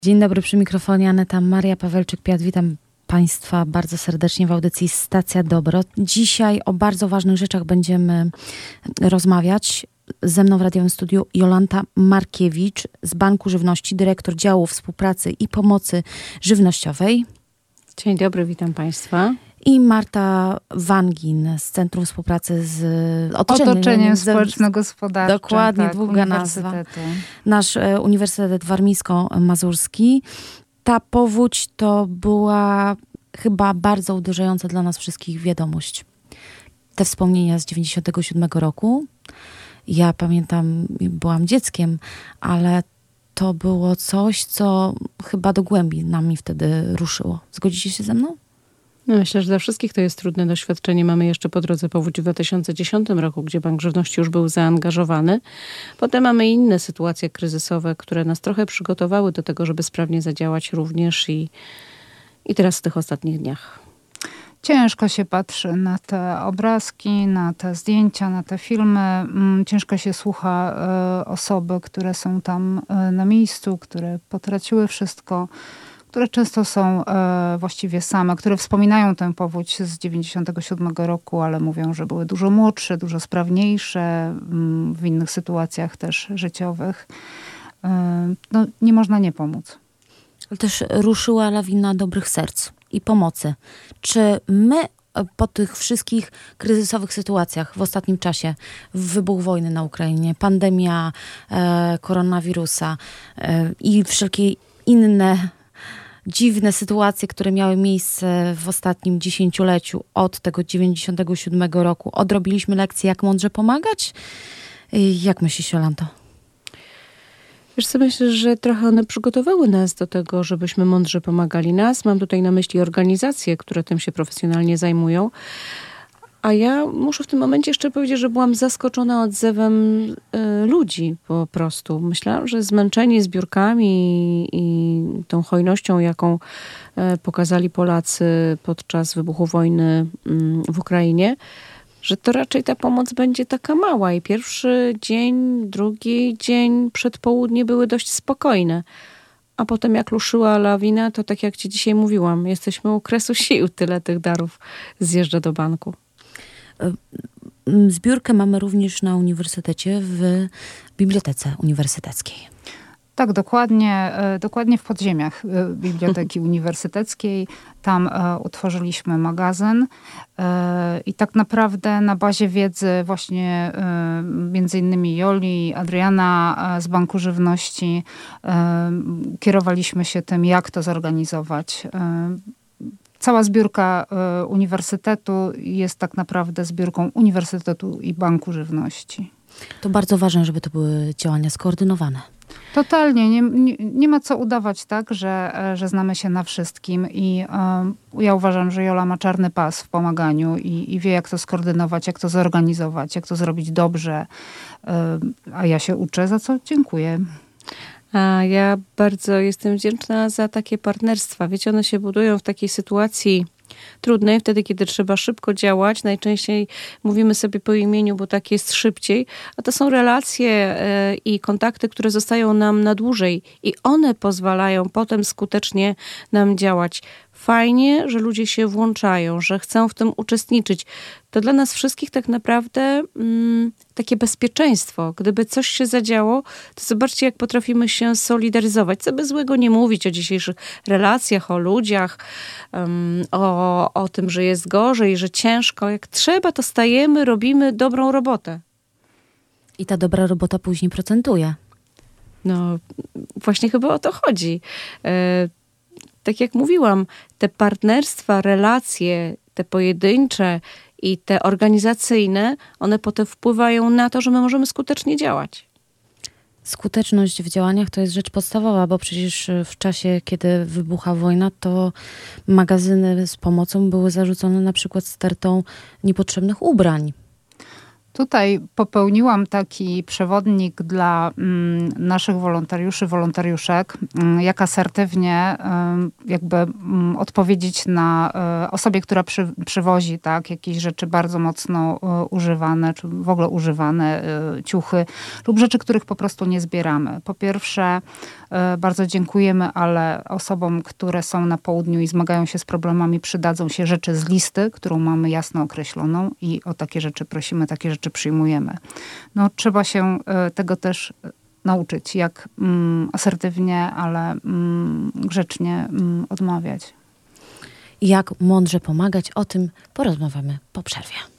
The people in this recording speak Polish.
Dzień dobry, przy mikrofonie Aneta Maria Pawelczyk-Piat. Witam Państwa bardzo serdecznie w audycji Stacja Dobro. Dzisiaj o bardzo ważnych rzeczach będziemy rozmawiać. Ze mną w radiowym studiu Jolanta Markiewicz z Banku Żywności, dyrektor działu współpracy i pomocy żywnościowej. Dzień dobry, witam Państwa. I Marta Wangin z Centrum Współpracy z Otoczeniem Społeczno-Gospodarczym. Dokładnie, tak, długa nazwa. Nasz Uniwersytet Warmińsko-Mazurski. Ta powódź to była chyba bardzo uderzająca dla nas wszystkich wiadomość. Te wspomnienia z 97 roku. Ja pamiętam, byłam dzieckiem, ale to było coś, co chyba do głębi nami wtedy ruszyło. Zgodzicie się ze mną? No myślę, że dla wszystkich to jest trudne doświadczenie. Mamy jeszcze po drodze powódź w 2010 roku, gdzie Bank Żywności już był zaangażowany. Potem mamy inne sytuacje kryzysowe, które nas trochę przygotowały do tego, żeby sprawnie zadziałać również i teraz w tych ostatnich dniach. Ciężko się patrzy na te obrazki, na te zdjęcia, na te filmy. Ciężko się słucha osoby, które są tam na miejscu, które potraciły wszystko, które często są właściwie same, które wspominają tę powódź z 97 roku, ale mówią, że były dużo młodsze, dużo sprawniejsze, w innych sytuacjach też życiowych. No, nie można nie pomóc. Ale też ruszyła lawina dobrych serc i pomocy. Czy my po tych wszystkich kryzysowych sytuacjach w ostatnim czasie, wybuch wojny na Ukrainie, pandemia koronawirusa i wszelkie inne dziwne sytuacje, które miały miejsce w ostatnim dziesięcioleciu od tego 97 roku, odrobiliśmy lekcję, jak mądrze pomagać? Jak myślisz, Jolanto? Wiesz co, myślę, że trochę one przygotowały nas do tego, żebyśmy mądrze pomagali nas. Mam tutaj na myśli organizacje, które tym się profesjonalnie zajmują. A ja muszę w tym momencie jeszcze powiedzieć, że byłam zaskoczona odzewem ludzi po prostu. Myślałam, że zmęczeni zbiórkami i tą hojnością, jaką pokazali Polacy podczas wybuchu wojny w Ukrainie, że to raczej ta pomoc będzie taka mała. I pierwszy dzień, drugi dzień, przedpołudnie były dość spokojne. A potem jak ruszyła lawina, to tak jak ci dzisiaj mówiłam, jesteśmy u kresu sił. Tyle tych darów zjeżdża do banku. Zbiórkę mamy również na uniwersytecie, w Bibliotece Uniwersyteckiej. Tak, dokładnie w podziemiach Biblioteki Uniwersyteckiej. Tam utworzyliśmy magazyn i tak naprawdę na bazie wiedzy właśnie między innymi Joli, Adriana z Banku Żywności kierowaliśmy się tym, jak to zorganizować. Cała zbiórka uniwersytetu jest tak naprawdę zbiórką Uniwersytetu i Banku Żywności. To bardzo ważne, żeby to były działania skoordynowane. Totalnie. Nie ma co udawać, tak, że znamy się na wszystkim. I ja uważam, że Jola ma czarny pas w pomaganiu i wie, jak to skoordynować, jak to zorganizować, jak to zrobić dobrze. A ja się uczę, za co dziękuję. A ja bardzo jestem wdzięczna za takie partnerstwa. Wiecie, one się budują w takiej sytuacji trudnej, wtedy, kiedy trzeba szybko działać. Najczęściej mówimy sobie po imieniu, bo tak jest szybciej. A to są relacje i kontakty, które zostają nam na dłużej. I one pozwalają potem skutecznie nam działać. Fajnie, że ludzie się włączają, że chcą w tym uczestniczyć. To dla nas wszystkich tak naprawdę takie bezpieczeństwo. Gdyby coś się zadziało, to zobaczcie, jak potrafimy się solidaryzować. Co by złego nie mówić o dzisiejszych relacjach, o ludziach, o tym, że jest gorzej, że ciężko. Jak trzeba, to stajemy, robimy dobrą robotę. I ta dobra robota później procentuje. No, właśnie chyba o to chodzi. Tak jak mówiłam, te partnerstwa, relacje, te pojedyncze i te organizacyjne, one potem wpływają na to, że my możemy skutecznie działać. Skuteczność w działaniach to jest rzecz podstawowa, bo przecież w czasie, kiedy wybucha wojna, to magazyny z pomocą były zarzucone na przykład stertą niepotrzebnych ubrań. Tutaj popełniłam taki przewodnik dla naszych wolontariuszy, wolontariuszek, jak asertywnie jakby odpowiedzieć na osobie, która przywozi tak, jakieś rzeczy bardzo mocno używane, czy w ogóle używane, ciuchy lub rzeczy, których po prostu nie zbieramy. Po pierwsze, bardzo dziękujemy, ale osobom, które są na południu i zmagają się z problemami, przydadzą się rzeczy z listy, którą mamy jasno określoną i o takie rzeczy prosimy, takie rzeczy przyjmujemy. No, trzeba się tego też nauczyć, jak asertywnie, ale grzecznie odmawiać. Jak mądrze pomagać, o tym porozmawiamy po przerwie.